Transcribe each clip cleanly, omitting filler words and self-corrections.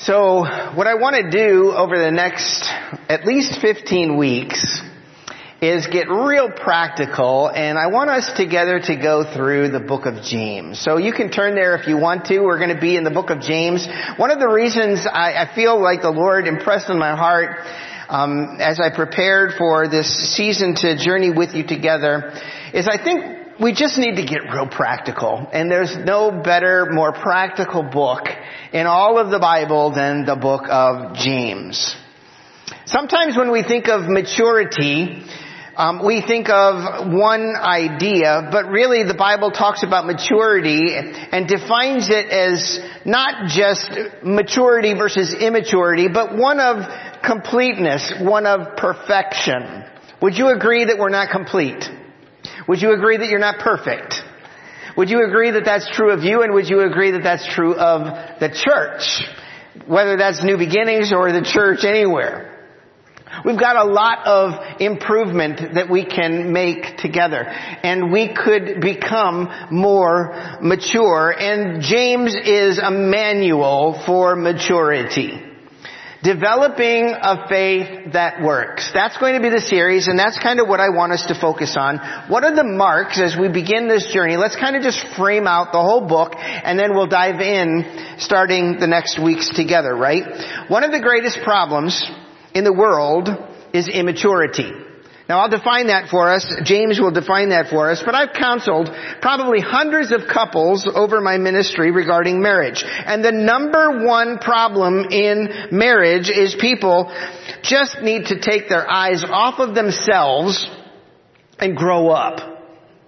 So what I want to do over the next at least 15 weeks is get real practical, and I want us together to go through the book of James. So you can turn there if you want to. We're going to be in the book of James. One of the reasons I feel like the Lord impressed on my heart as I prepared for this season to journey with you together is I think we just need to get real practical. And there's no better, more practical book in all of the Bible than the book of James. Sometimes when we think of maturity, we think of one idea, but really the Bible talks about maturity and defines it as not just maturity versus immaturity, but one of completeness, one of perfection. Would you agree that we're not complete? Would you agree that you're not perfect? Would you agree that that's true of you, and would you agree that that's true of the church? Whether that's New Beginnings or the church anywhere. We've got a lot of improvement that we can make together, and we could become more mature, and James is a manual for maturity. Developing a faith that works. That's going to be the series, and that's kind of what I want us to focus on. What are the marks as we begin this journey? Let's kind of just frame out the whole book, and then we'll dive in starting the next weeks together, right? One of the greatest problems in the world is immaturity. Now I'll define that for us. James will define that for us. But I've counseled probably hundreds of couples over my ministry regarding marriage. And the number one problem in marriage is people just need to take their eyes off of themselves and grow up.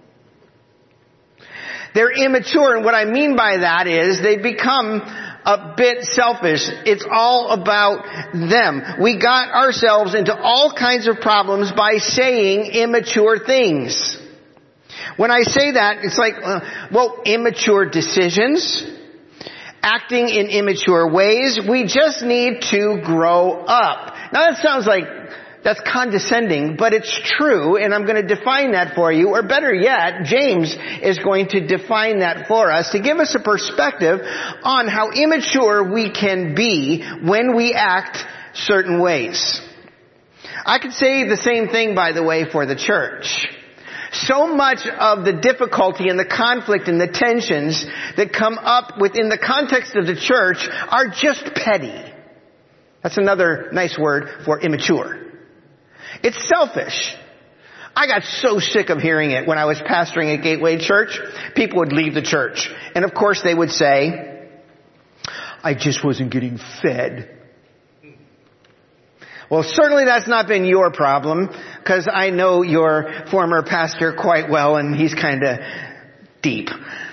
They're immature, and what I mean by that is they become a bit selfish. It's all about them. We got ourselves into all kinds of problems by saying immature things. When I say that, it's like, immature decisions, acting in immature ways. We just need to grow up. Now that sounds like that's condescending, but it's true, and I'm going to define that for you. Or better yet, James is going to define that for us to give us a perspective on how immature we can be when we act certain ways. I could say the same thing, by the way, for the church. So much of the difficulty and the conflict and the tensions that come up within the context of the church are just petty. That's another nice word for immature. It's selfish. I got so sick of hearing it when I was pastoring at Gateway Church. People would leave the church. And of course they would say, I just wasn't getting fed. Well, certainly that's not been your problem, because I know your former pastor quite well, and he's kind of deep.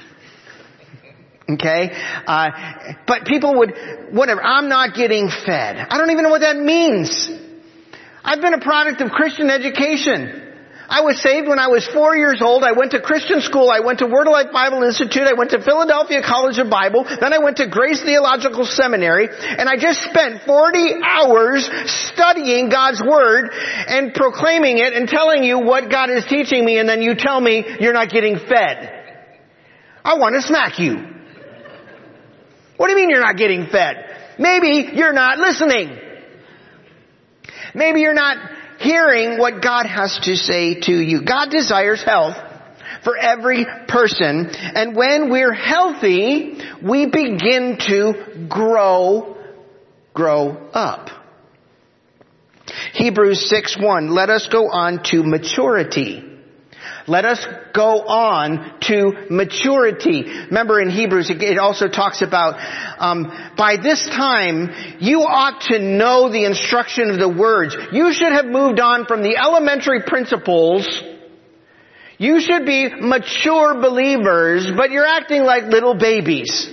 Okay? But people would, whatever, I'm not getting fed. I don't even know what that means. I've been a product of Christian education. I was saved when I was 4 years old. I went to Christian school. I went to Word of Life Bible Institute. I went to Philadelphia College of Bible. Then I went to Grace Theological Seminary. And I just spent 40 hours studying God's Word and proclaiming it and telling you what God is teaching me. And then you tell me you're not getting fed. I want to smack you. What do you mean you're not getting fed? Maybe you're not listening. Maybe you're not hearing what God has to say to you. God desires health for every person. And when we're healthy, we begin to grow up. Hebrews 6:1, let us go on to maturity. Let us go on to maturity. Remember in Hebrews, it also talks about, by this time, you ought to know the instruction of the words. You should have moved on from the elementary principles. You should be mature believers, but you're acting like little babies.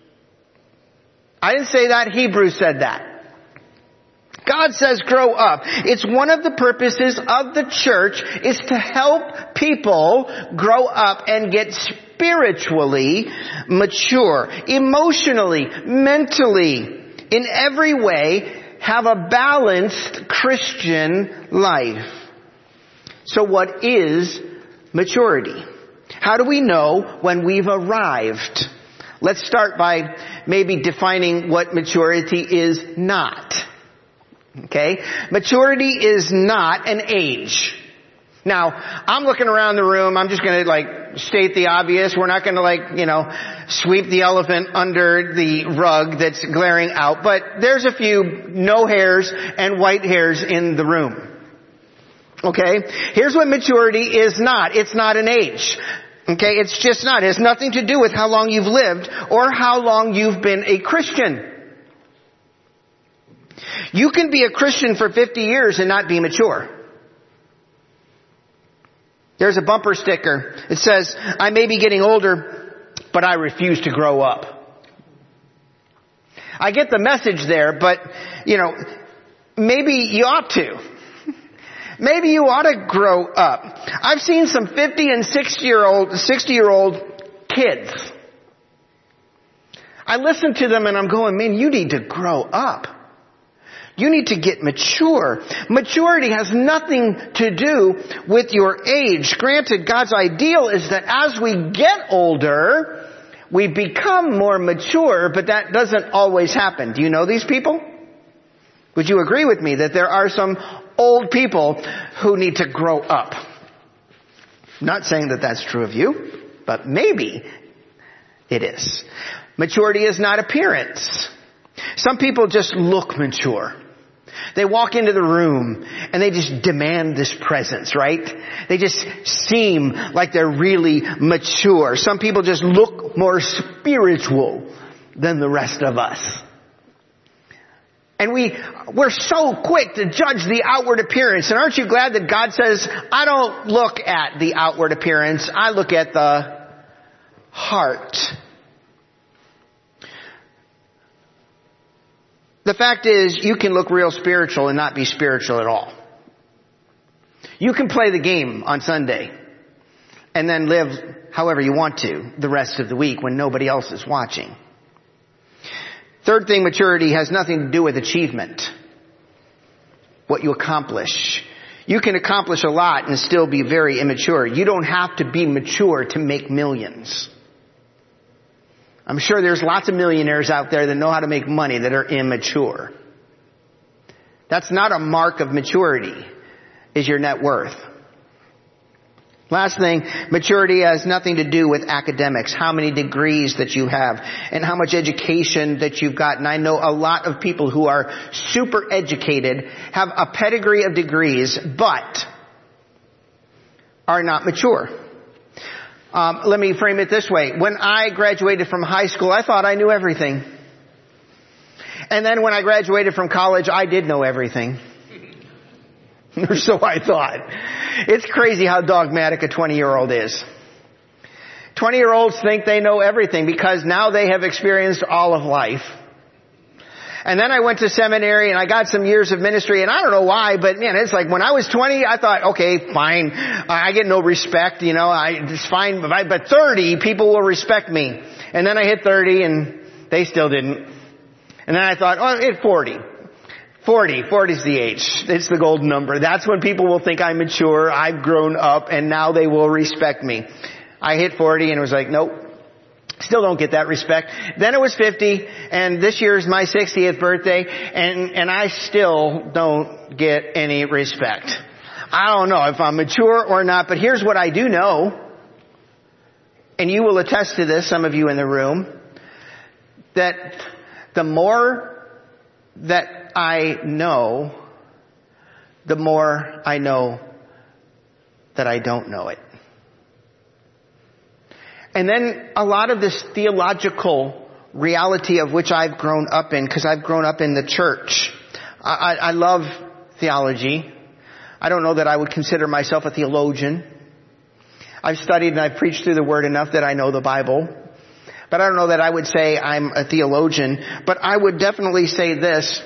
I didn't say that. Hebrews said that. God says grow up. It's one of the purposes of the church is to help people grow up and get spiritually mature, emotionally, mentally, in every way, have a balanced Christian life. So what is maturity? How do we know when we've arrived? Let's start by maybe defining what maturity is not. Okay? Maturity is not an age. Now, I'm looking around the room. I'm just going to state the obvious. We're not going to sweep the elephant under the rug that's glaring out. But there's a few no hairs and white hairs in the room. Okay? Here's what maturity is not. It's not an age. Okay? It's just not. It has nothing to do with how long you've lived or how long you've been a Christian. You can be a Christian for 50 years and not be mature. There's a bumper sticker. It says, I may be getting older, but I refuse to grow up. I get the message there, but, maybe you ought to. Maybe you ought to grow up. I've seen some 50 and 60-year-old kids. I listen to them and I'm going, man, you need to grow up. You need to get mature. Maturity has nothing to do with your age. Granted, God's ideal is that as we get older, we become more mature, but that doesn't always happen. Do you know these people? Would you agree with me that there are some old people who need to grow up? I'm not saying that that's true of you, but maybe it is. Maturity is not appearance. Some people just look mature. They walk into the room and they just demand this presence, right? They just seem like they're really mature. Some people just look more spiritual than the rest of us. And we're so quick to judge the outward appearance. And aren't you glad that God says, I don't look at the outward appearance, I look at the heart. The fact is, you can look real spiritual and not be spiritual at all. You can play the game on Sunday and then live however you want to the rest of the week when nobody else is watching. Third thing, maturity has nothing to do with achievement. What you accomplish. You can accomplish a lot and still be very immature. You don't have to be mature to make millions. I'm sure there's lots of millionaires out there that know how to make money that are immature. That's not a mark of maturity, is your net worth. Last thing, maturity has nothing to do with academics, how many degrees that you have, and how much education that you've gotten. I know a lot of people who are super educated, have a pedigree of degrees, but are not mature. Let me frame it this way. When I graduated from high school, I thought I knew everything. And then when I graduated from college, I did know everything. Or so I thought. It's crazy how dogmatic a 20-year-old is. 20-year-olds think they know everything because now they have experienced all of life. And then I went to seminary and I got some years of ministry, and I don't know why, but man, it's like when I was 20, I thought, okay, fine. I get no respect, it's fine. But 30, people will respect me. And then I hit 30 and they still didn't. And then I thought, hit 40. 40 is the age. It's the golden number. That's when people will think I'm mature, I've grown up, and now they will respect me. I hit 40 and it was like, nope. Still don't get that respect. Then it was 50, and this year is my 60th birthday, and I still don't get any respect. I don't know if I'm mature or not, but here's what I do know, and you will attest to this, some of you in the room, that the more that I know, the more I know that I don't know it. And then a lot of this theological reality of which I've grown up in, because I've grown up in the church. I love theology. I don't know that I would consider myself a theologian. I've studied and I've preached through the Word enough that I know the Bible. But I don't know that I would say I'm a theologian. But I would definitely say this.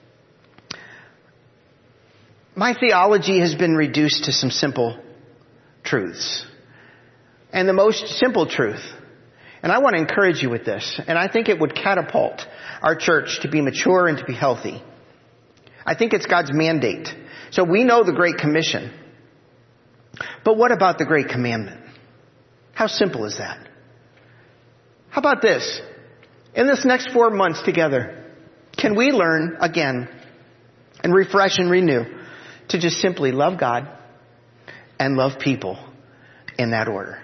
My theology has been reduced to some simple truths. And the most simple truth, and I want to encourage you with this, and I think it would catapult our church to be mature and to be healthy. I think it's God's mandate. So we know the Great Commission. But what about the Great Commandment? How simple is that? How about this? In this next 4 months together, can we learn again and refresh and renew to just simply love God and love people in that order?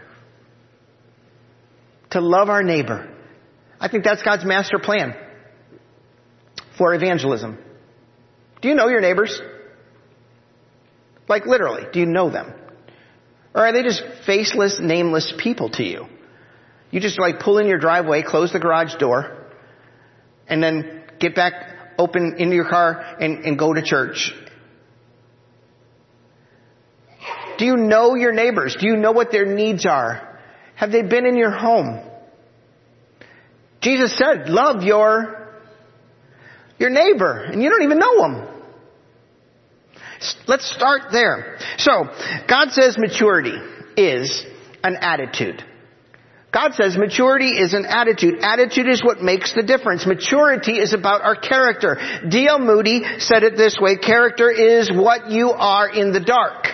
To love our neighbor. I think that's God's master plan for evangelism. Do you know your neighbors? Like literally, do you know them? Or are they just faceless, nameless people to you? You just like pull in your driveway, close the garage door, and then get back, open into your car and go to church. Do you know your neighbors? Do you know what their needs are? Have they been in your home? Jesus said, love your neighbor, and you don't even know them. Let's start there. So, God says maturity is an attitude. God says maturity is an attitude. Attitude is what makes the difference. Maturity is about our character. D.L. Moody said it this way, character is what you are in the dark.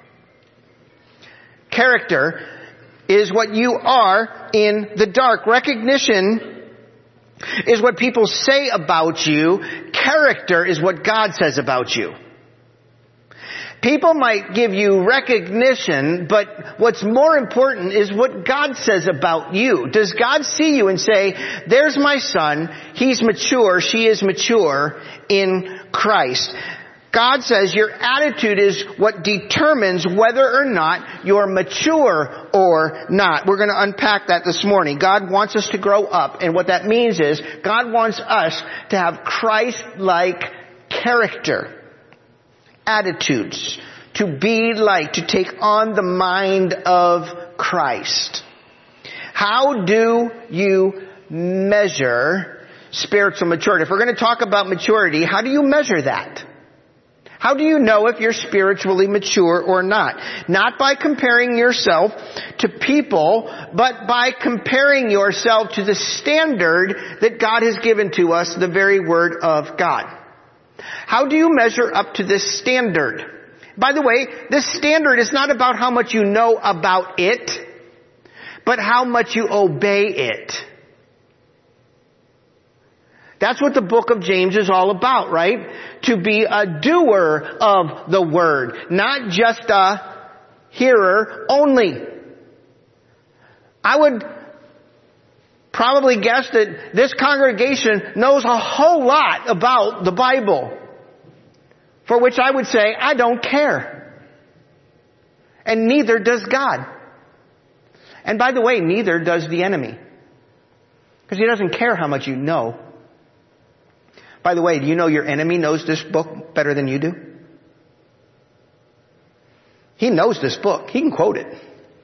Character is what you are in the dark. Recognition is what people say about you. Character is what God says about you. People might give you recognition, but what's more important is what God says about you. Does God see you and say, there's my son, he's mature, she is mature in Christ? God says your attitude is what determines whether or not you're mature or not. We're going to unpack that this morning. God wants us to grow up, and what that means is God wants us to have Christ-like character. Attitudes, to be like, to take on the mind of Christ. How do you measure spiritual maturity? If we're going to talk about maturity, how do you measure that? How do you know if you're spiritually mature or not? Not by comparing yourself to people, but by comparing yourself to the standard that God has given to us, the very Word of God. How do you measure up to this standard? By the way, this standard is not about how much you know about it, but how much you obey it. That's what the book of James is all about, right? To be a doer of the word, not just a hearer only. I would probably guess that this congregation knows a whole lot about the Bible, for which I would say, I don't care. And neither does God. And by the way, neither does the enemy. Because he doesn't care how much you know. By the way, do you know your enemy knows this book better than you do? He knows this book. He can quote it.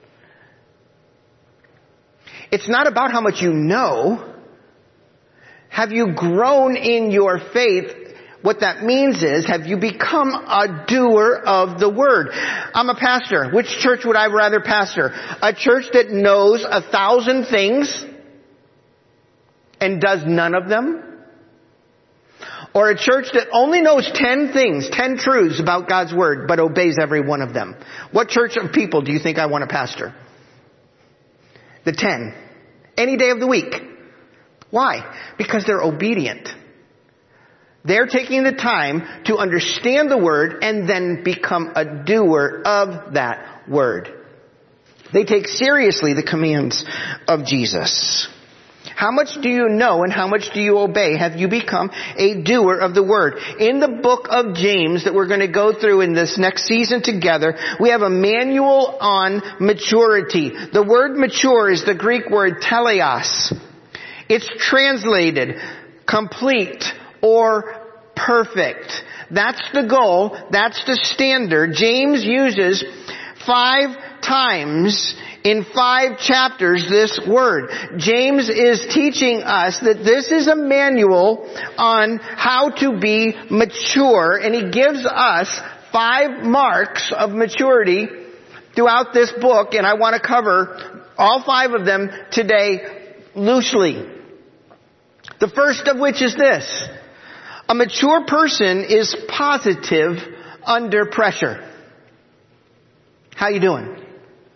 It's not about how much you know. Have you grown in your faith? What that means is, have you become a doer of the word? I'm a pastor. Which church would I rather pastor? A church that knows 1,000 things and does none of them? Or a church that only knows 10 things, 10 truths about God's word, but obeys every one of them? What church of people do you think I want to pastor? The 10. Any day of the week. Why? Because they're obedient. They're taking the time to understand the word and then become a doer of that word. They take seriously the commands of Jesus. How much do you know and how much do you obey? Have you become a doer of the word? In the book of James that we're going to go through in this next season together, we have a manual on maturity. The word mature is the Greek word teleos. It's translated complete or perfect. That's the goal. That's the standard. James uses 5 times in 5 chapters this word. James is teaching us that this is a manual on how to be mature, and he gives us 5 marks of maturity throughout this book, and I want to cover all 5 of them today loosely. The first of which is this: a mature person is positive under pressure. How you doing?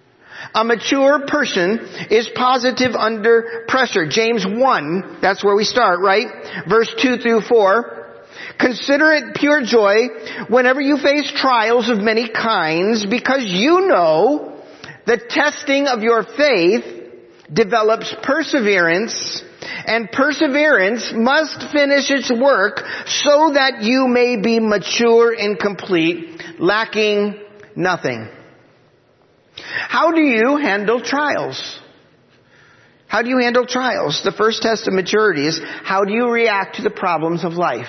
A mature person is positive under pressure. James 1, that's where we start, right? Verse 2 through 4. Consider it pure joy whenever you face trials of many kinds, because you know the testing of your faith develops perseverance, and perseverance must finish its work so that you may be mature and complete, lacking nothing. How do you handle trials? How do you handle trials? The first test of maturity is, how do you react to the problems of life?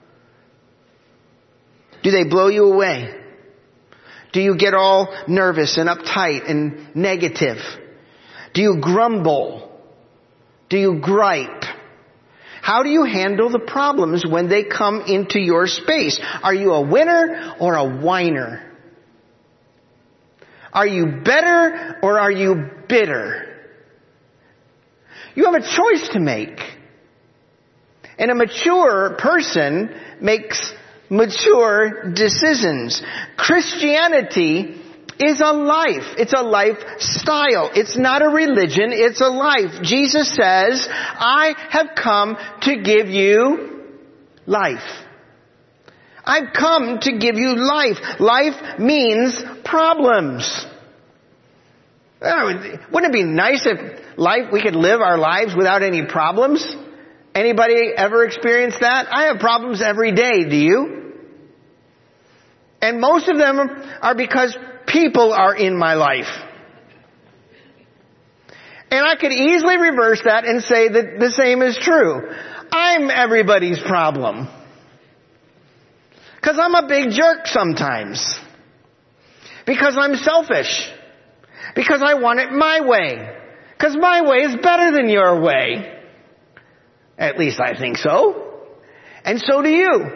Do they blow you away? Do you get all nervous and uptight and negative? Do you grumble? Do you gripe? How do you handle the problems when they come into your space? Are you a winner or a whiner? Are you better or are you bitter? You have a choice to make. And a mature person makes mature decisions. Christianity is a life. It's a lifestyle. It's not a religion. It's a life. Jesus says, I have come to give you life. I've come to give you life. Life means problems. Wouldn't it be nice if we could live our lives without any problems? Anybody ever experienced that? I have problems every day. Do you? And most of them are because people are in my life. And I could easily reverse that and say that the same is true. I'm everybody's problem. Because I'm a big jerk sometimes. Because I'm selfish. Because I want it my way. Because my way is better than your way. At least I think so. And so do you.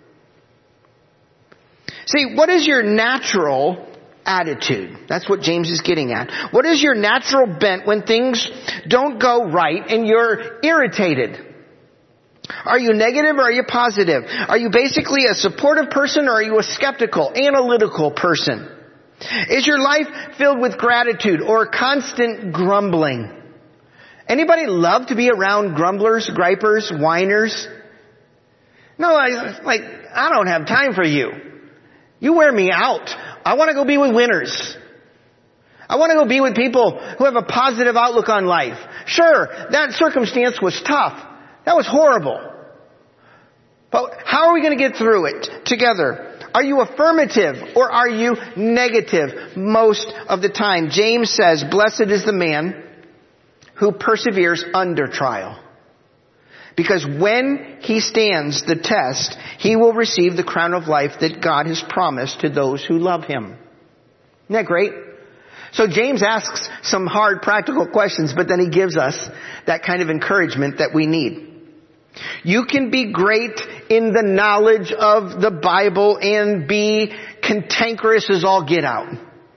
See, what is your natural attitude? That's what James is getting at. What is your natural bent when things don't go right and you're irritated? Are you negative or are you positive? Are you basically a supportive person or are you a skeptical, analytical person? Is your life filled with gratitude or constant grumbling? Anybody love to be around grumblers, gripers, whiners? No, I don't have time for you. You wear me out. I want to go be with winners. I want to go be with people who have a positive outlook on life. Sure, that circumstance was tough. That was horrible. But how are we going to get through it together? Are you affirmative or are you negative most of the time? James says, blessed is the man who perseveres under trial. Because when he stands the test, he will receive the crown of life that God has promised to those who love him. Isn't that great? So James asks some hard practical questions, but then he gives us that kind of encouragement that we need. You can be great in the knowledge of the Bible and be cantankerous as all get out.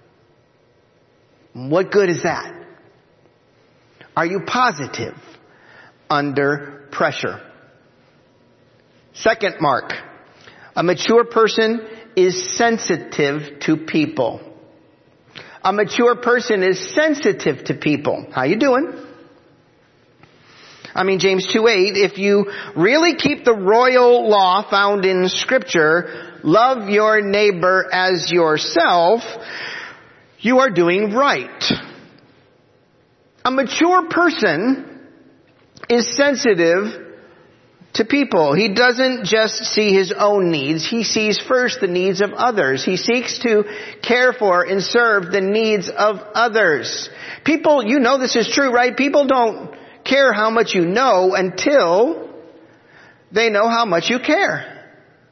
What good is that? Are you positive under pressure? Second mark. A mature person is sensitive to people. A mature person is sensitive to people. How you doing? James 2:8, if you really keep the royal law found in Scripture, love your neighbor as yourself, you are doing right. A mature person is sensitive to people. He doesn't just see his own needs. He sees first the needs of others. He seeks to care for and serve the needs of others. People, you know this is true, right? People don't care how much you know until they know how much you care.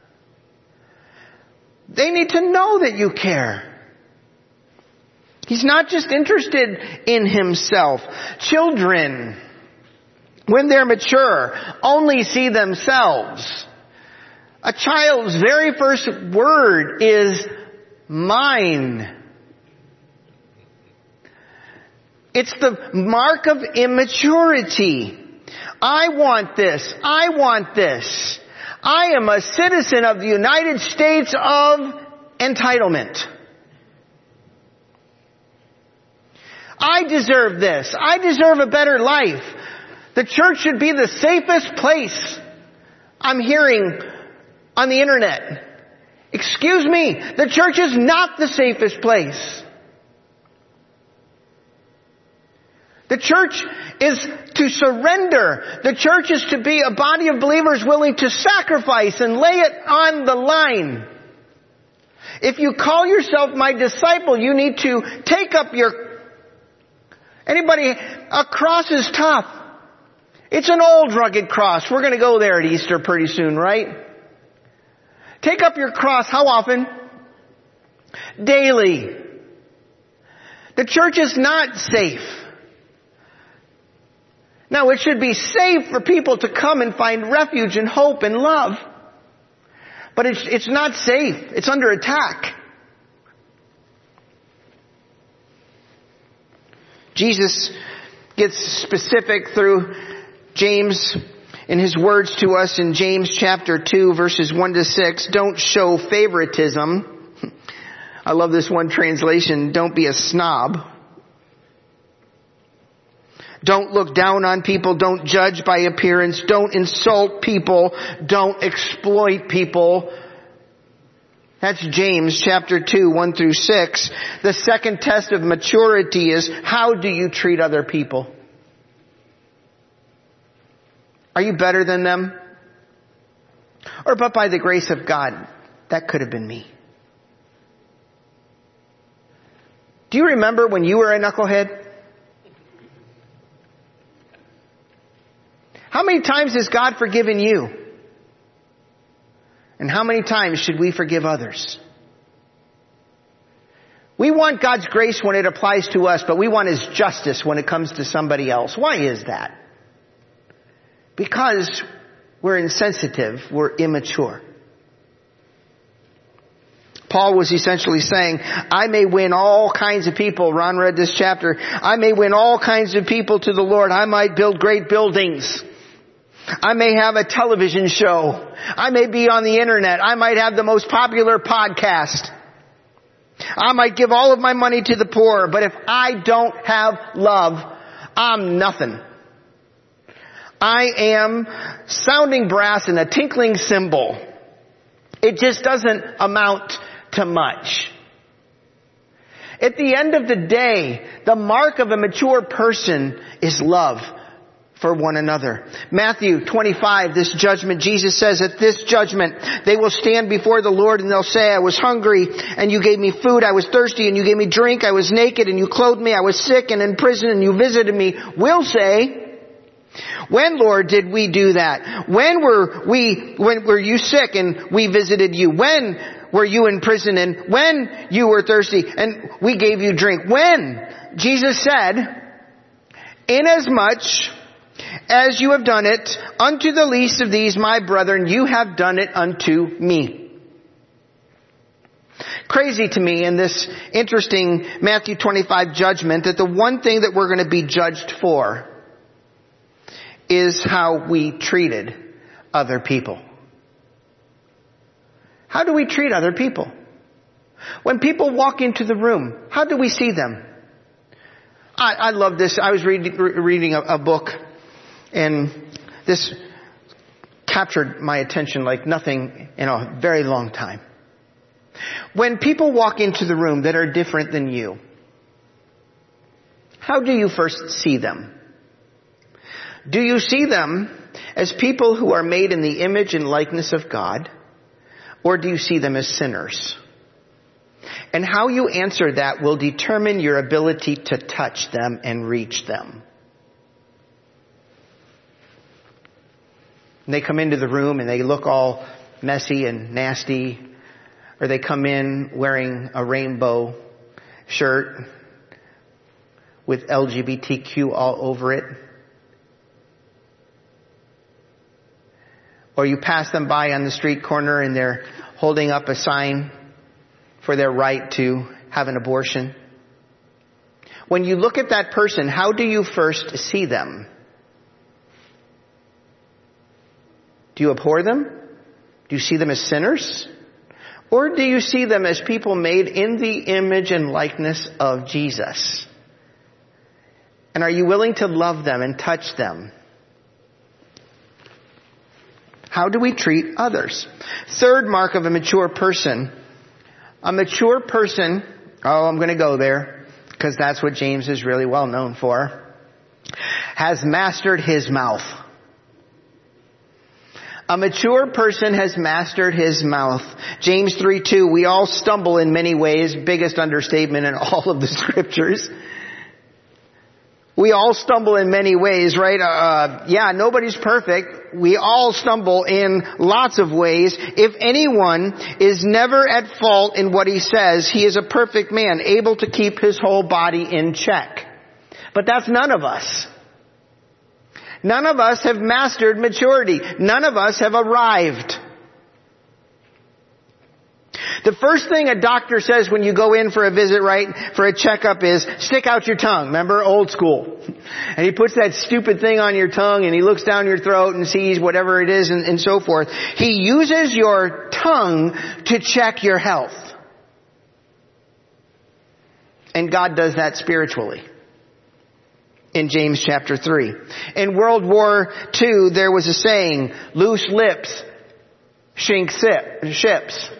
They need to know that you care. He's not just interested in himself. Children, when they're mature, only see themselves. A child's very first word is mine. It's the mark of immaturity. I want this. I want this. I am a citizen of the United States of entitlement. I deserve this. I deserve a better life. The church should be the safest place. I'm hearing on the internet. Excuse me, the church is not the safest place. The church is to surrender. The church is to be a body of believers willing to sacrifice and lay it on the line. If you call yourself my disciple, you need to take up a cross is tough. It's an old rugged cross. We're going to go there at Easter pretty soon, right? Take up your cross. How often? Daily. The church is not safe. Now, it should be safe for people to come and find refuge and hope and love. But it's not safe. It's under attack. Jesus gets specific through James in his words to us in James chapter 2, verses 1 to 6. Don't show favoritism. I love this one translation. Don't be a snob. Don't look down on people. Don't judge by appearance. Don't insult people. Don't exploit people. That's James chapter 2, 1 through 6. The second test of maturity is, how do you treat other people? Are you better than them? Or, but by the grace of God, that could have been me. Do you remember when you were a knucklehead? How many times has God forgiven you? And how many times should we forgive others? We want God's grace when it applies to us, but we want His justice when it comes to somebody else. Why is that? Because we're insensitive, we're immature. Paul was essentially saying, I may win all kinds of people. Ron read this chapter. I may win all kinds of people to the Lord. I might build great buildings. I may have a television show. I may be on the internet. I might have the most popular podcast. I might give all of my money to the poor. But if I don't have love, I'm nothing. I am sounding brass and a tinkling cymbal. It just doesn't amount to much. At the end of the day, the mark of a mature person is love for one another. Matthew 25, this judgment, Jesus says, at this judgment, they will stand before the Lord and they'll say, I was hungry and you gave me food. I was thirsty and you gave me drink. I was naked and you clothed me. I was sick and in prison and you visited me. We'll say, when, Lord, did we do that? When were you sick and we visited you? When were you in prison and when you were thirsty and we gave you drink? When? Jesus said, inasmuch as you have done it unto the least of these, my brethren, you have done it unto me. Crazy to me in this interesting Matthew 25 judgment that the one thing that we're going to be judged for is how we treated other people. How do we treat other people? When people walk into the room, how do we see them? I love this. I was reading a book, and this captured my attention like nothing in a very long time. When people walk into the room that are different than you, how do you first see them? Do you see them as people who are made in the image and likeness of God? Or do you see them as sinners? And how you answer that will determine your ability to touch them and reach them. And they come into the room and they look all messy and nasty. Or they come in wearing a rainbow shirt with LGBTQ all over it. Or you pass them by on the street corner and they're holding up a sign for their right to have an abortion. When you look at that person, how do you first see them? Do you abhor them? Do you see them as sinners? Or do you see them as people made in the image and likeness of Jesus? And are you willing to love them and touch them? How do we treat others? Third mark of a mature person. A mature person, I'm going to go there because that's what James is really well known for, has mastered his mouth. A mature person has mastered his mouth. James 3:2, we all stumble in many ways, biggest understatement in all of the scriptures. We all stumble in many ways, right? Nobody's perfect. We all stumble in lots of ways. If anyone is never at fault in what he says, he is a perfect man, able to keep his whole body in check. But that's none of us. None of us have mastered maturity. None of us have arrived. The first thing a doctor says when you go in for a visit, right, for a checkup is, stick out your tongue. Remember, old school. And he puts that stupid thing on your tongue and he looks down your throat and sees whatever it is and so forth. He uses your tongue to check your health. And God does that spiritually. In James chapter 3. In World War II, there was a saying, loose lips sink ships.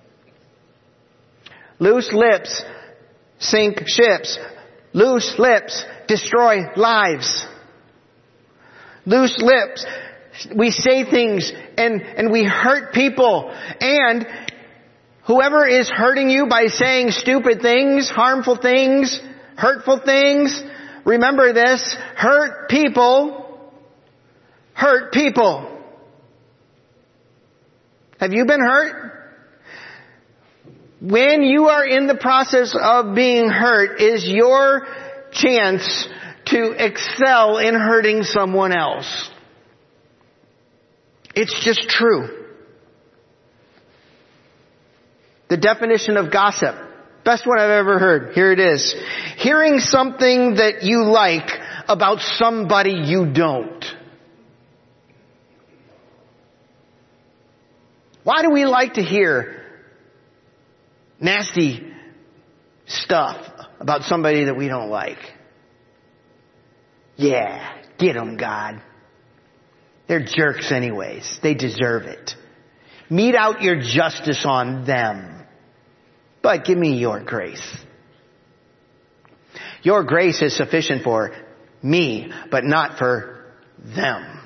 Loose lips sink ships. Loose lips destroy lives. Loose lips, we say things and we hurt people. And whoever is hurting you by saying stupid things, harmful things, hurtful things, remember this, hurt people hurt people. Have you been hurt? When you are in the process of being hurt is your chance to excel in hurting someone else. It's just true. The definition of gossip. Best one I've ever heard. Here it is. Hearing something that you like about somebody you don't. Why do we like to hear nasty stuff about somebody that we don't like? Yeah, get them, God. They're jerks anyways. They deserve it. Mete out your justice on them. But give me your grace. Your grace is sufficient for me, but not for them.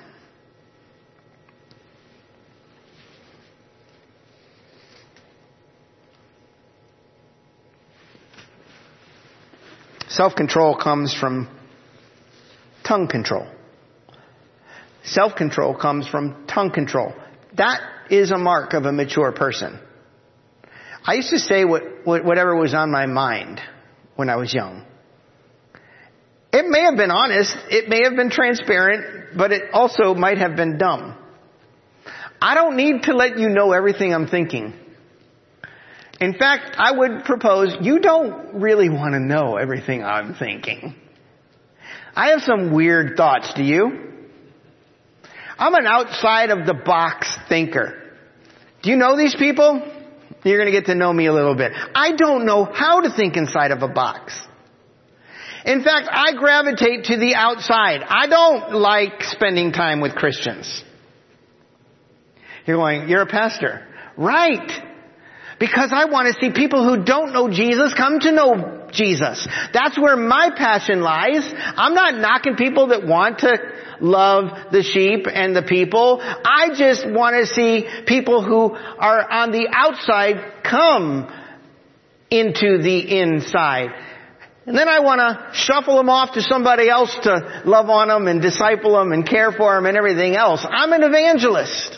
Self-control comes from tongue control. Self-control comes from tongue control. That is a mark of a mature person. I used to say whatever was on my mind when I was young. It may have been honest. It may have been transparent, but it also might have been dumb. I don't need to let you know everything I'm thinking. In fact, I would propose you don't really want to know everything I'm thinking. I have some weird thoughts, do you? I'm an outside of the box thinker. Do you know these people? You're going to get to know me a little bit. I don't know how to think inside of a box. In fact, I gravitate to the outside. I don't like spending time with Christians. You're going, you're a pastor. Right. Because I want to see people who don't know Jesus come to know Jesus. That's where my passion lies. I'm not knocking people that want to love the sheep and the people. I just want to see people who are on the outside come into the inside. And then I want to shuffle them off to somebody else to love on them and disciple them and care for them and everything else. I'm an evangelist.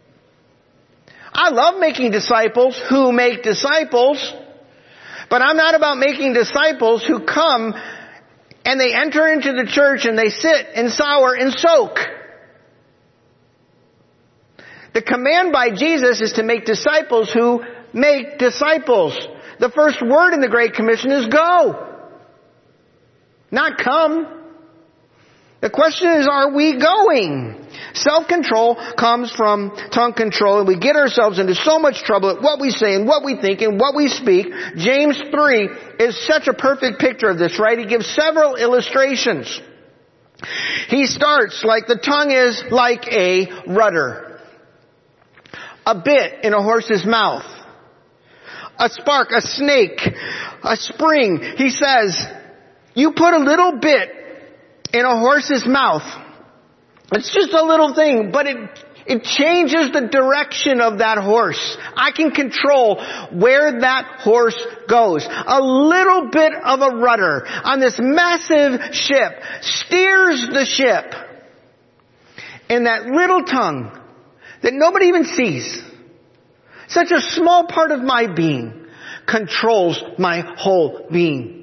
I love making disciples who make disciples, but I'm not about making disciples who come and they enter into the church and they sit and sour and soak. The command by Jesus is to make disciples who make disciples. The first word in the Great Commission is go, not come. The question is, are we going? Self-control comes from tongue control, and we get ourselves into so much trouble at what we say and what we think and what we speak. James 3 is such a perfect picture of this, right? He gives several illustrations. He starts like the tongue is like a rudder, a bit in a horse's mouth, a spark, a snake, a spring. He says, you put a little bit in a horse's mouth. It's just a little thing, but it changes the direction of that horse. I can control where that horse goes. A little bit of a rudder on this massive ship steers the ship. And that little tongue that nobody even sees, such a small part of my being, controls my whole being.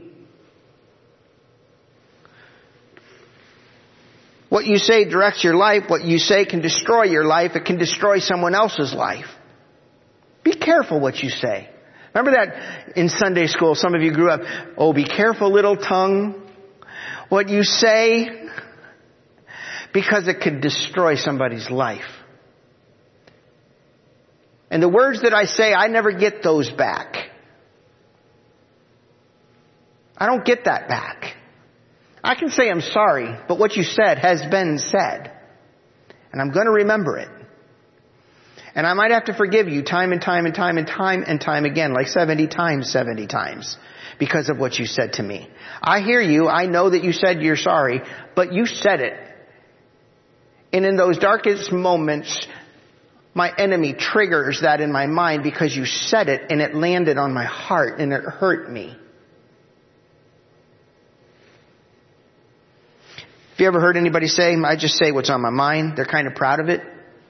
What you say directs your life. What you say can destroy your life. It can destroy someone else's life. Be careful what you say. Remember that in Sunday school, some of you grew up, oh, be careful, little tongue, what you say, because it could destroy somebody's life. And the words that I say, I never get those back. I don't get that back. I can say I'm sorry, but what you said has been said. And I'm going to remember it. And I might have to forgive you time and time and time and time and time again, like 70 times, because of what you said to me. I hear you. I know that you said you're sorry, but you said it. And in those darkest moments, my enemy triggers that in my mind because you said it and it landed on my heart and it hurt me. Have you ever heard anybody say, I just say what's on my mind? They're kind of proud of it.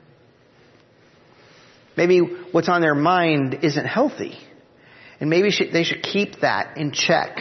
Maybe what's on their mind isn't healthy. And maybe they should keep that in check.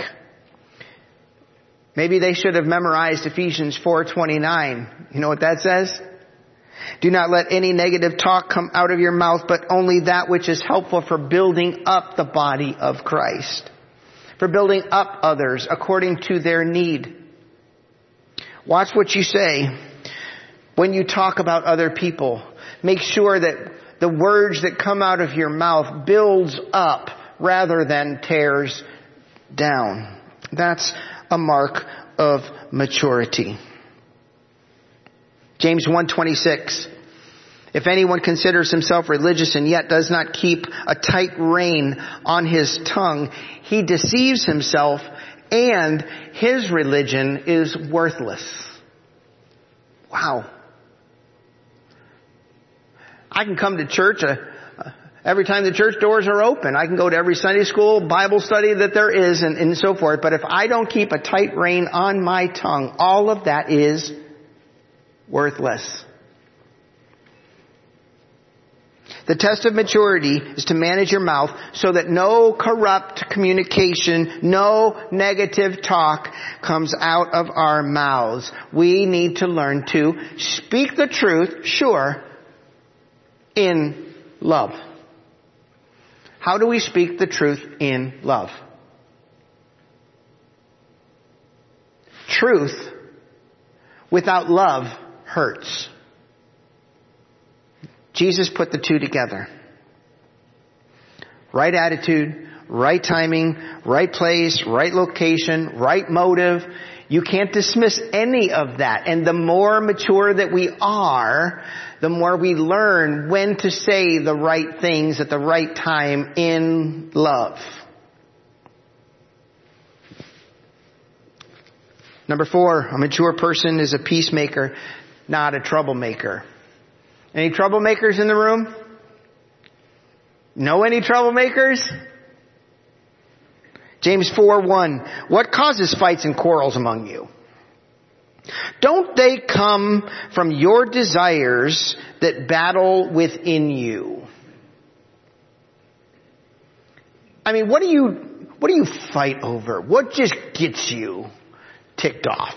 Maybe they should have memorized Ephesians 4:29. You know what that says? Do not let any negative talk come out of your mouth, but only that which is helpful for building up the body of Christ. For building up others according to their need. Watch what you say when you talk about other people. Make sure that the words that come out of your mouth builds up rather than tears down. That's a mark of maturity. James 1:26. If anyone considers himself religious and yet does not keep a tight rein on his tongue, he deceives himself and his religion is worthless. Wow. I can come to church every time the church doors are open. I can go to every Sunday school, Bible study that there is and so forth. But if I don't keep a tight rein on my tongue, all of that is worthless. The test of maturity is to manage your mouth so that no corrupt communication, no negative talk comes out of our mouths. We need to learn to speak the truth, sure, in love. How do we speak the truth in love? Truth without love hurts. Jesus put the two together. Right attitude, right timing, right place, right location, right motive. You can't dismiss any of that. And the more mature that we are, the more we learn when to say the right things at the right time in love. Number 4, a mature person is a peacemaker, not a troublemaker. Any troublemakers in the room? Know any troublemakers? James 4:1. What causes fights and quarrels among you? Don't they come from your desires that battle within you? I mean, what do you fight over? What just gets you ticked off?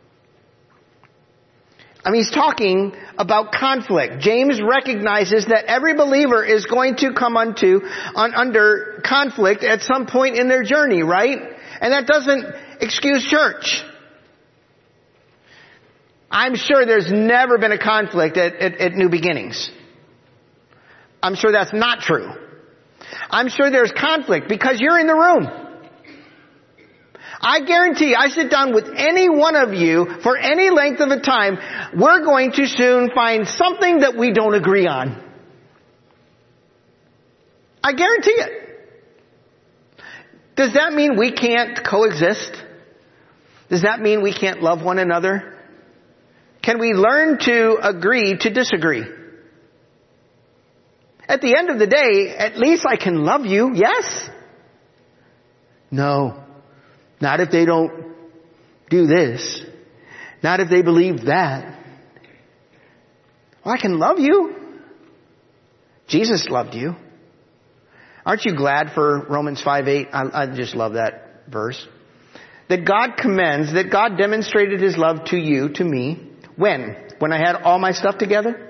I mean, he's talking about conflict. James recognizes that every believer is going to come under conflict at some point in their journey, right? And that doesn't excuse church. I'm sure there's never been a conflict at New Beginnings. I'm sure that's not true. I'm sure there's conflict because you're in the room. I guarantee I sit down with any one of you for any length of a time, we're going to soon find something that we don't agree on. I guarantee it. Does that mean we can't coexist? Does that mean we can't love one another? Can we learn to agree to disagree? At the end of the day, at least I can love you, yes? No. Not if they don't do this. Not if they believe that. Well, I can love you. Jesus loved you. Aren't you glad for Romans 5:8? I just love that verse. That God commends, that God demonstrated His love to you, to me. When? When I had all my stuff together?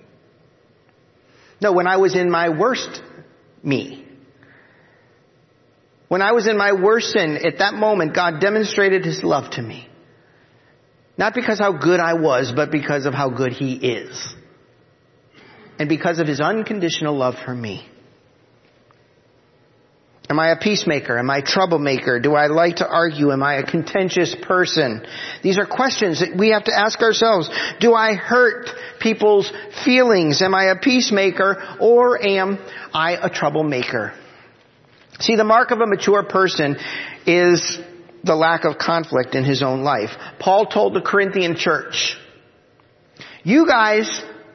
No, when I was in my worst me. When I was in my worst sin, at that moment, God demonstrated His love to me. Not because how good I was, but because of how good He is. And because of His unconditional love for me. Am I a peacemaker? Am I a troublemaker? Do I like to argue? Am I a contentious person? These are questions that we have to ask ourselves. Do I hurt people's feelings? Am I a peacemaker or am I a troublemaker? See, the mark of a mature person is the lack of conflict in his own life. Paul told the Corinthian church, you guys,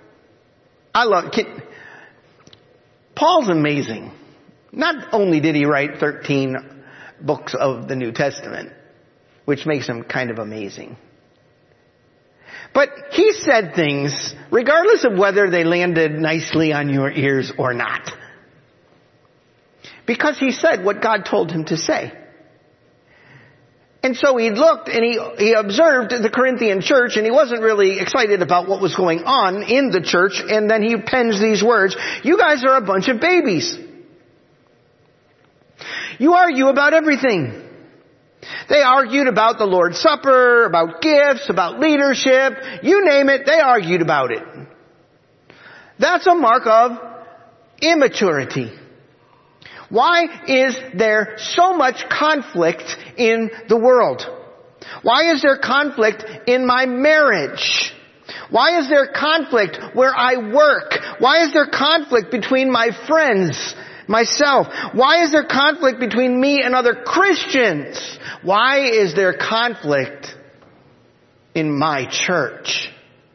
Paul's amazing. Not only did he write 13 books of the New Testament, which makes him kind of amazing, but he said things regardless of whether they landed nicely on your ears or not. Because he said what God told him to say. And so he looked and he observed the Corinthian church, and he wasn't really excited about what was going on in the church, and then he pens these words, you guys are a bunch of babies. You argue about everything. They argued about the Lord's Supper, about gifts, about leadership. You name it, they argued about it. That's a mark of immaturity. Why is there so much conflict in the world? Why is there conflict in my marriage? Why is there conflict where I work? Why is there conflict between my friends? Myself. Why is there conflict between me and other Christians? Why is there conflict in my church?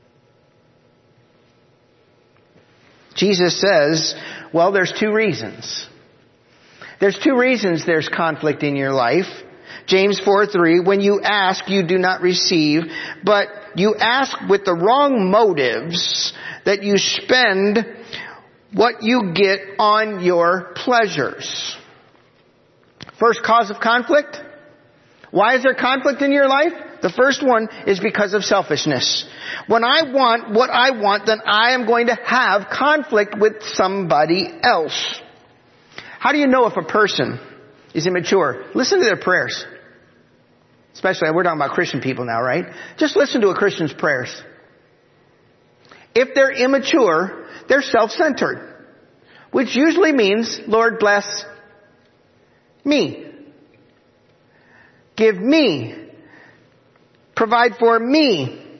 Jesus says, well, there's two reasons. There's two reasons there's conflict in your life. James 4:3, when you ask, you do not receive, but you ask with the wrong motives, that you spend what you get on your pleasures. First cause of conflict. Why is there conflict in your life? The first one is because of selfishness. When I want what I want, then I am going to have conflict with somebody else. How do you know if a person is immature? Listen to their prayers. Especially, we're talking about Christian people now, right? Just listen to a Christian's prayers. If they're immature, they're self-centered, which usually means, Lord, bless me. Give me. Provide for me.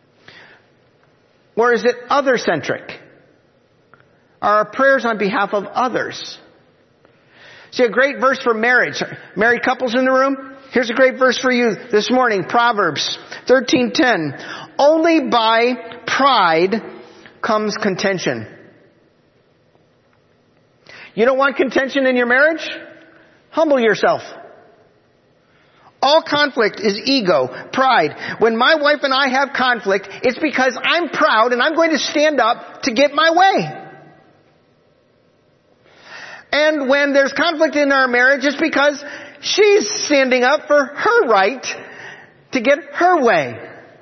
Or is it other-centric? Are our prayers on behalf of others? See, a great verse for marriage. Married couples in the room? Here's a great verse for you this morning. Proverbs 13:10. Only by pride comes contention. You don't want contention in your marriage? Humble yourself. All conflict is ego, pride. When my wife and I have conflict, it's because I'm proud and I'm going to stand up to get my way. And when there's conflict in our marriage, it's because she's standing up for her right to get her way.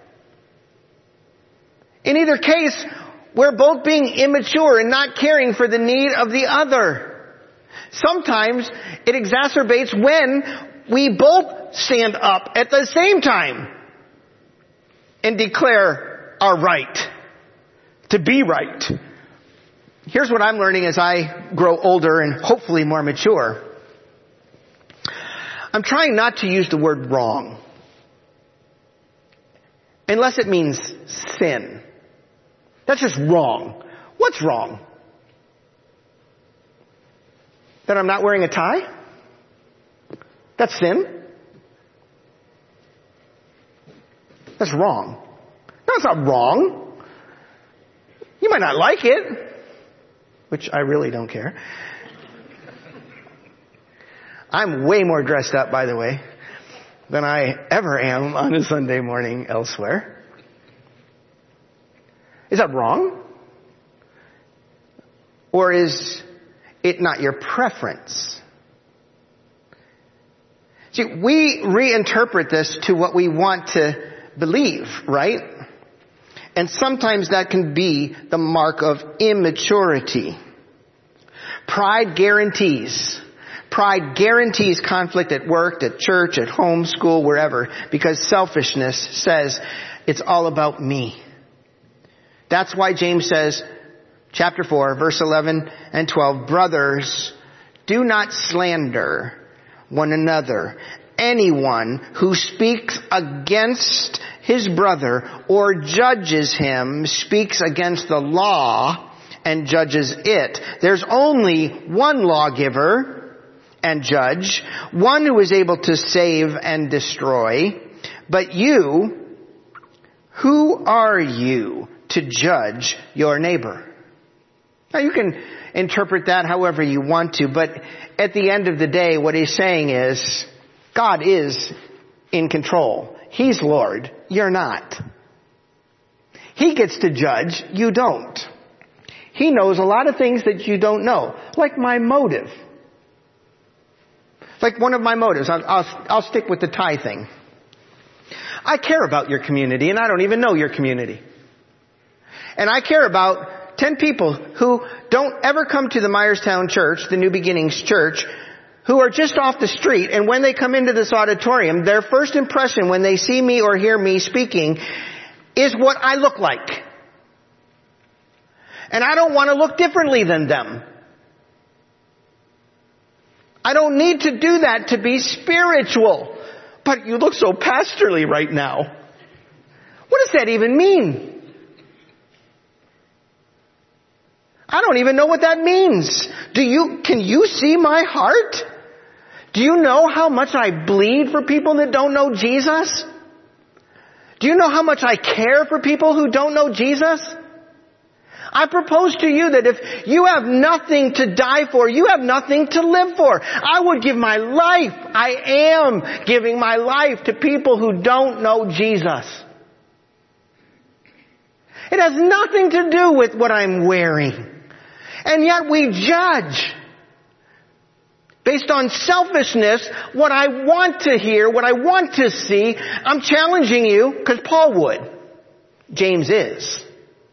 In either case, we're both being immature and not caring for the need of the other. Sometimes it exacerbates when we both stand up at the same time. and declare our right to be right. Here's what I'm learning as I grow older and hopefully more mature. I'm trying not to use the word wrong, unless it means sin. That's just wrong. What's wrong? That I'm not wearing a tie? That's sin? That's wrong. No, it's not wrong. You might not like it, which I really don't care. I'm way more dressed up, by the way, than I ever am on a Sunday morning elsewhere. Is that wrong? Or is it not your preference? See, we reinterpret this to what we want to believe, right? And sometimes that can be the mark of immaturity. Pride guarantees conflict at work, at church, at home, school, wherever, because selfishness says it's all about me. That's why James says, chapter 4, verse 11 and 12, brothers, do not slander one another. Anyone who speaks against his brother or judges him speaks against the law and judges it. There's only one lawgiver and judge, one who is able to save and destroy. But you, who are you to judge your neighbor? Now you can interpret that however you want to, but at the end of the day, what he's saying is, God is in control. He's Lord. You're not. He gets to judge. You don't. He knows a lot of things that you don't know, like my motive. Like one of my motives. I'll stick with the tie thing. I care about your community, and I don't even know your community. And I care about 10 people who don't ever come to the Myerstown Church, the New Beginnings Church, who are just off the street, and when they come into this auditorium, their first impression when they see me or hear me speaking is what I look like. And I don't want to look differently than them. I don't need to do that to be spiritual. But you look so pastorly right now. What does that even mean? I don't even know what that means. Can you see my heart? Do you know how much I bleed for people that don't know Jesus? Do you know how much I care for people who don't know Jesus? I propose to you that if you have nothing to die for, you have nothing to live for. I would give my life. I am giving my life to people who don't know Jesus. It has nothing to do with what I'm wearing. And yet we judge based on selfishness, what I want to hear, what I want to see. I'm challenging you because Paul would. James is.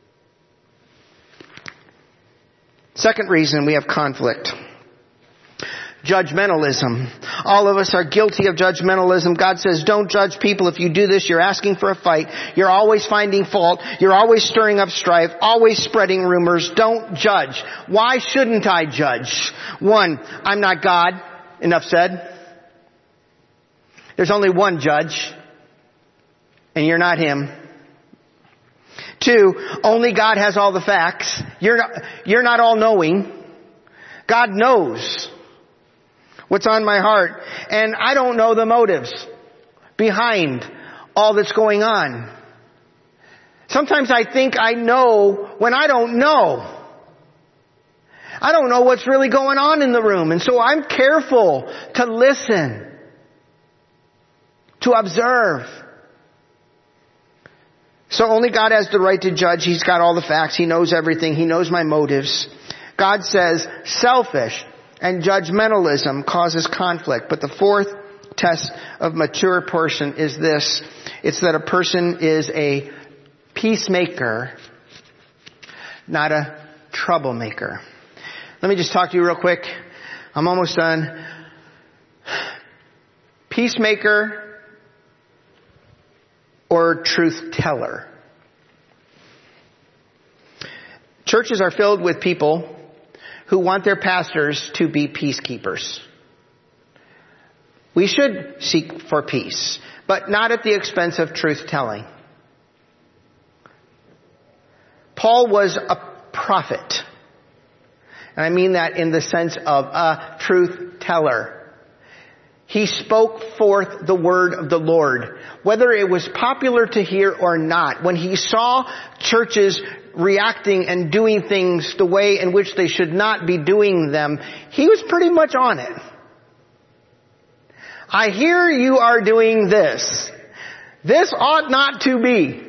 Second reason we have conflict. Judgmentalism. All of us are guilty of judgmentalism. God says, don't judge people. If you do this, you're asking for a fight. You're always finding fault. You're always stirring up strife. Always spreading rumors. Don't judge. Why shouldn't I judge? One, I'm not God. Enough said. There's only one judge, and you're not him. Two, only God has all the facts. You're not all-knowing. God knows what's on my heart. And I don't know the motives behind all that's going on. Sometimes I think I know when I don't know. I don't know what's really going on in the room. And so I'm careful to listen, to observe. So only God has the right to judge. He's got all the facts. He knows everything. He knows my motives. God says selfish and judgmentalism causes conflict. But the fourth test of mature person is this. It's that a person is a peacemaker, not a troublemaker. Let me just talk to you real quick. I'm almost done. or truth teller. Churches are filled with people who want their pastors to be peacekeepers. We should seek for peace, but not at the expense of truth telling. Paul was a prophet. And I mean that in the sense of a truth teller. He spoke forth the word of the Lord, whether it was popular to hear or not. When he saw churches reacting and doing things the way in which they should not be doing them, he was pretty much on it. I hear you are doing this. This ought not to be.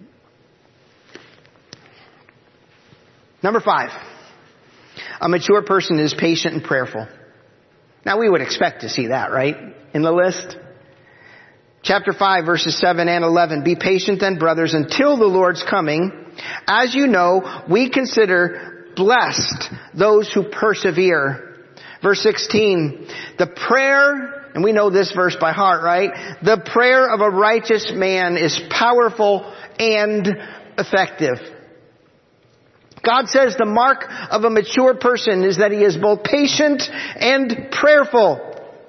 Number 5. A mature person is patient and prayerful. Now we would expect to see that, right? In the list. Chapter 5, verses 7 and 11. Be patient then, brothers, until the Lord's coming. As you know, we consider blessed those who persevere. Verse 16. The prayer, and we know this verse by heart, right? The prayer of a righteous man is powerful and effective. God says the mark of a mature person is that he is both patient and prayerful.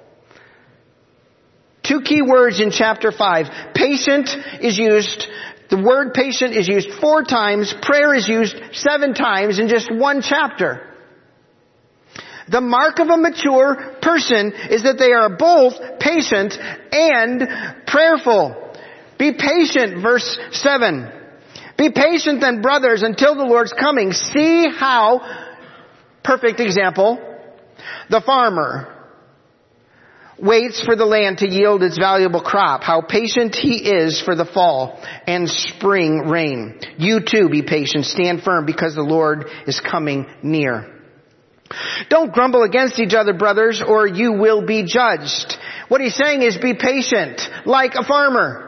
2 key words in chapter 5. Patient is used, the word patient is used 4 times. Prayer is used 7 times in just 1 chapter. The mark of a mature person is that they are both patient and prayerful. Be patient, verse 7. Be patient then, brothers, until the Lord's coming. See how, perfect example, the farmer waits for the land to yield its valuable crop. How patient he is for the fall and spring rain. You too be patient. Stand firm because the Lord is coming near. Don't grumble against each other, brothers, or you will be judged. What he's saying is be patient, like a farmer.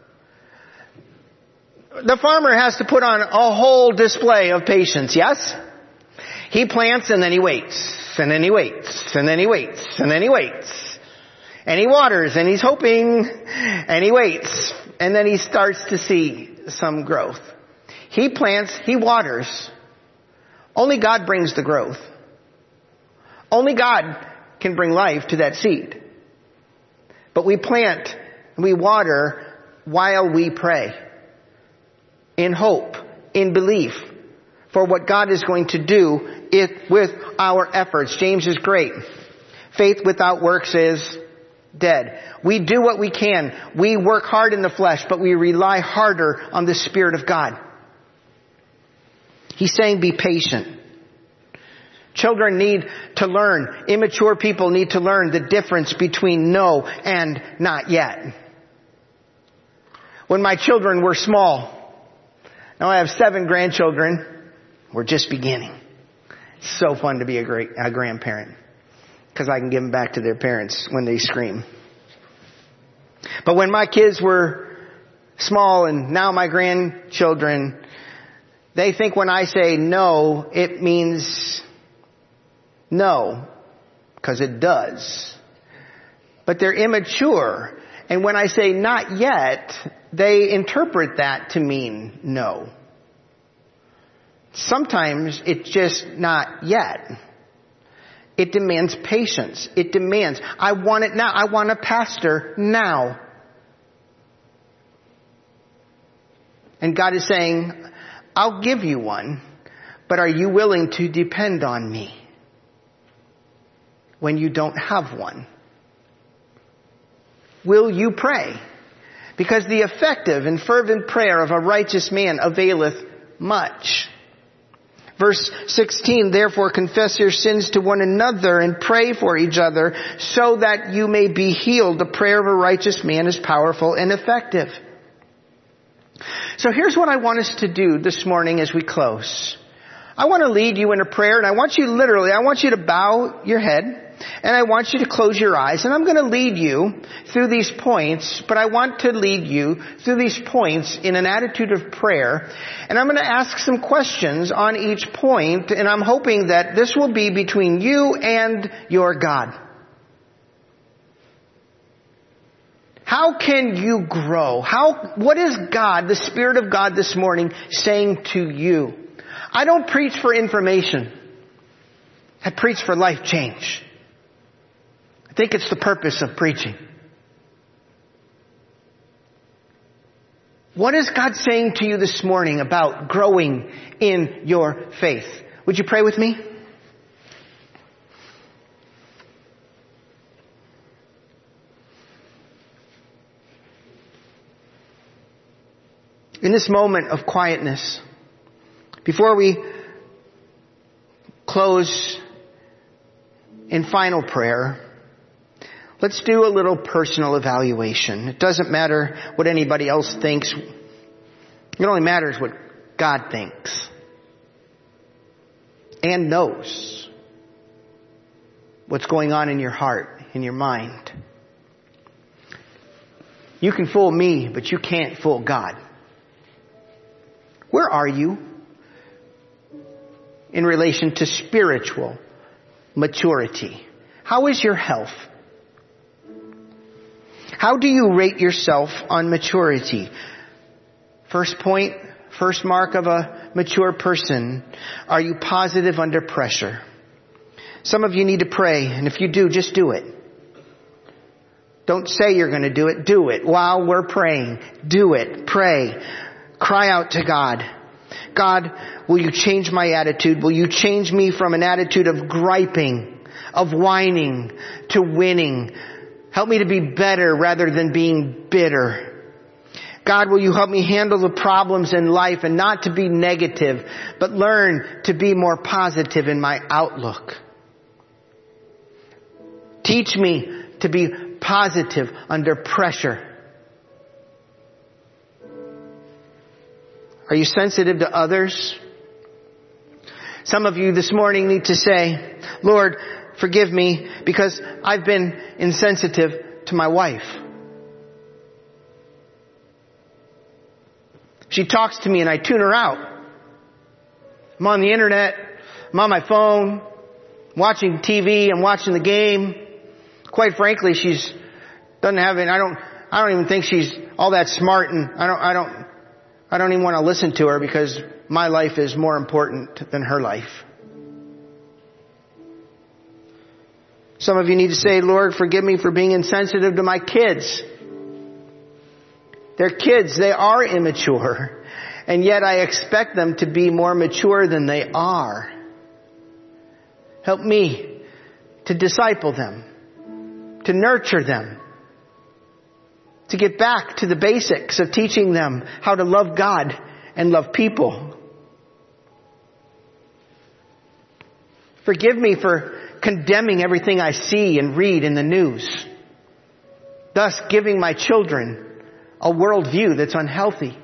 The farmer has to put on a whole display of patience, yes? He plants and then he waits, and then he waits, and then he waits, and then he waits. And he waters, and he's hoping, and he waits, and then he starts to see some growth. He plants, he waters. Only God brings the growth. Only God can bring life to that seed. But we plant, and we water while we pray. In hope, in belief, for what God is going to do with our efforts. James is great. Faith without works is dead. We do what we can. We work hard in the flesh, but we rely harder on the Spirit of God. He's saying be patient. Children need to learn. Immature people need to learn the difference between no and not yet. When my children were small, now I have 7 grandchildren. We're just beginning. It's so fun to be a grandparent because I can give them back to their parents when they scream. But when my kids were small and now my grandchildren, they think when I say no, it means no, because it does. But they're immature. And when I say not yet, they interpret that to mean no. Sometimes it's just not yet. It demands patience. It demands, I want it now. I want a pastor now. And God is saying, I'll give you one, but are you willing to depend on me when you don't have one? Will you pray? Because the effective and fervent prayer of a righteous man availeth much. Verse 16, therefore confess your sins to one another and pray for each other so that you may be healed. The prayer of a righteous man is powerful and effective. So here's what I want us to do this morning as we close. I want to lead you in a prayer, and I want you to bow your head. And I want you to close your eyes. And I'm going to lead you through these points, but I want to lead you through these points in an attitude of prayer. And I'm going to ask some questions on each point, and I'm hoping that this will be between you and your God. How can you grow? What is God, the Spirit of God this morning, saying to you? I don't preach for information. I preach for life change. I think it's the purpose of preaching. What is God saying to you this morning about growing in your faith? Would you pray with me? In this moment of quietness, before we close in final prayer, let's do a little personal evaluation. It doesn't matter what anybody else thinks. It only matters what God thinks and knows what's going on in your heart, in your mind. You can fool me, but you can't fool God. Where are you in relation to spiritual maturity? How is your health? How do you rate yourself on maturity? First point, first mark of a mature person. Are you positive under pressure? Some of you need to pray, and if you do, just do it. Don't say you're going to do it. Do it while we're praying. Do it. Pray. Cry out to God. God, will you change my attitude? Will you change me from an attitude of griping, of whining, to winning? Help me to be better rather than being bitter. God, will you help me handle the problems in life and not to be negative, but learn to be more positive in my outlook. Teach me to be positive under pressure. Are you sensitive to others? Some of you this morning need to say, Lord, forgive me because I've been insensitive to my wife. She talks to me and I tune her out. I'm on the internet, I'm on my phone, watching TV, I'm watching the game. Quite frankly, I don't even think she's all that smart, and I don't even want to listen to her because my life is more important than her life. Some of you need to say, Lord, forgive me for being insensitive to my kids. They're kids. They are immature. And yet I expect them to be more mature than they are. Help me to disciple them, to nurture them, to get back to the basics of teaching them how to love God and love people. Forgive me for condemning everything I see and read in the news, thus giving my children a worldview that's unhealthy.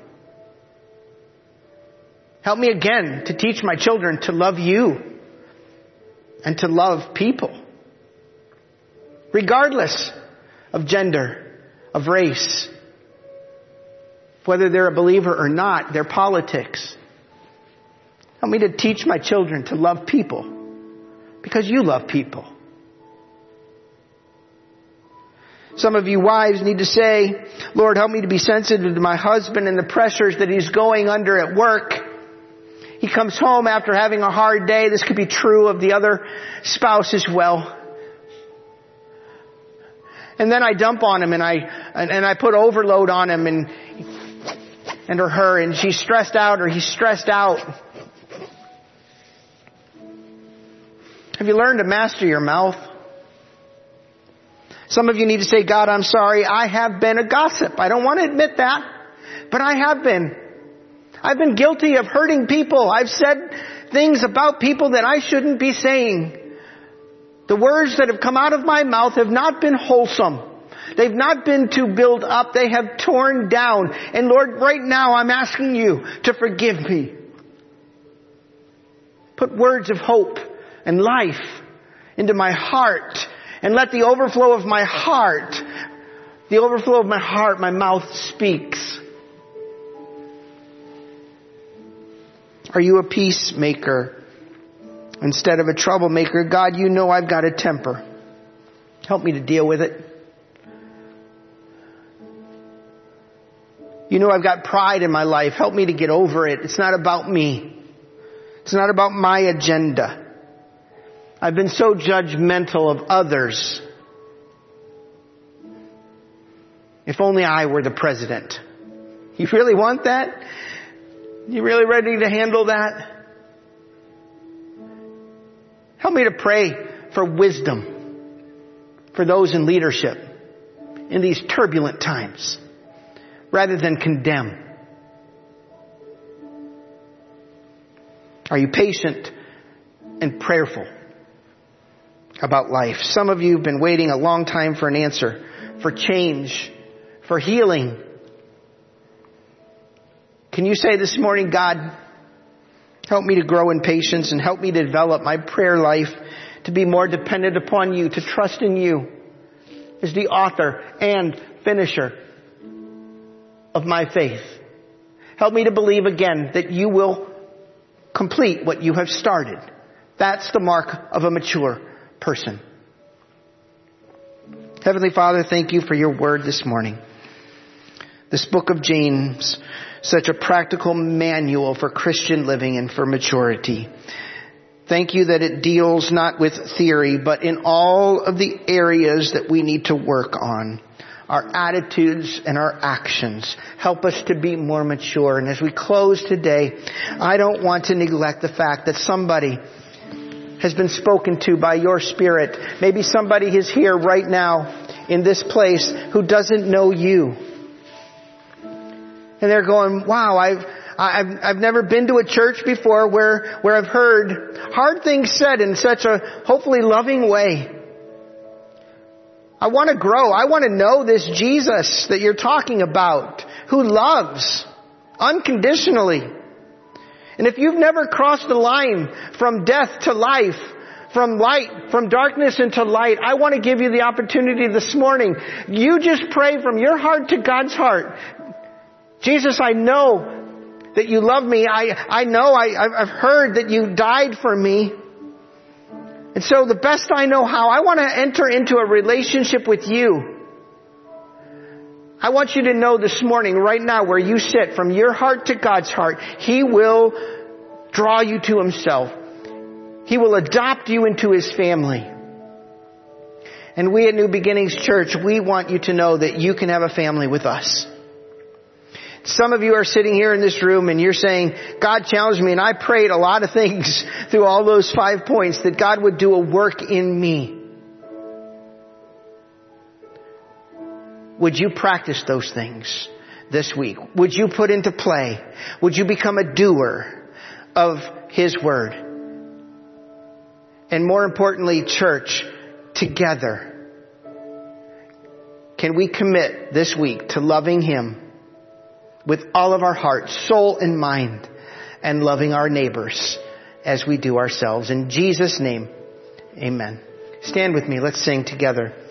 Help me again to teach my children to love you and to love people, regardless of gender, of race, whether they're a believer or not, their politics. Help me to teach my children to love people because you love people. Some of you wives need to say, Lord, help me to be sensitive to my husband and the pressures that he's going under at work. He comes home after having a hard day. This could be true of the other spouse as well. And then I dump on him and I put overload on him and or her, and she's stressed out or he's stressed out. Have you learned to master your mouth? Some of you need to say, God, I'm sorry. I have been a gossip. I don't want to admit that, but I have been. I've been guilty of hurting people. I've said things about people that I shouldn't be saying. The words that have come out of my mouth have not been wholesome. They've not been to build up. They have torn down. And Lord, right now I'm asking you to forgive me. Put words of hope and life into my heart. And let the overflow of my heart, my mouth speaks. Are you a peacemaker instead of a troublemaker? God, you know I've got a temper. Help me to deal with it. You know I've got pride in my life. Help me to get over it. It's not about me. It's not about my agenda. I've been so judgmental of others. If only I were the president. You really want that? You really ready to handle that? Help me to pray for wisdom for those in leadership in these turbulent times, rather than condemn. Are you patient and prayerful about life? Some of you have been waiting a long time for an answer, for change, for healing. Can you say this morning, God, help me to grow in patience and help me to develop my prayer life to be more dependent upon you, to trust in you as the author and finisher of my faith. Help me to believe again that you will complete what you have started. That's the mark of a mature person. Heavenly Father, thank you for your word this morning. This book of James, such a practical manual for Christian living and for maturity. Thank you that it deals not with theory, but in all of the areas that we need to work on. Our attitudes and our actions. Help us to be more mature. And as we close today, I don't want to neglect the fact that somebody has been spoken to by your Spirit. Maybe somebody is here right now in this place who doesn't know you. And they're going, wow, I've never been to a church before where I've heard hard things said in such a hopefully loving way. I want to grow. I want to know this Jesus that you're talking about, who loves unconditionally. And if you've never crossed the line from death to life, from light, from darkness into light, I want to give you the opportunity this morning. You just pray from your heart to God's heart. Jesus, I know that you love me. I know I've heard that you died for me. And so the best I know how, I want to enter into a relationship with you. I want you to know this morning, right now, where you sit, from your heart to God's heart, He will draw you to Himself. He will adopt you into His family. And we at New Beginnings Church, we want you to know that you can have a family with us. Some of you are sitting here in this room and you're saying, God challenged me and I prayed a lot of things through all those 5 points that God would do a work in me. Would you practice those things this week? Would you put into play? Would you become a doer of His Word? And more importantly, church, together, can we commit this week to loving Him with all of our heart, soul, and mind, and loving our neighbors as we do ourselves. In Jesus' name, amen. Stand with me. Let's sing together.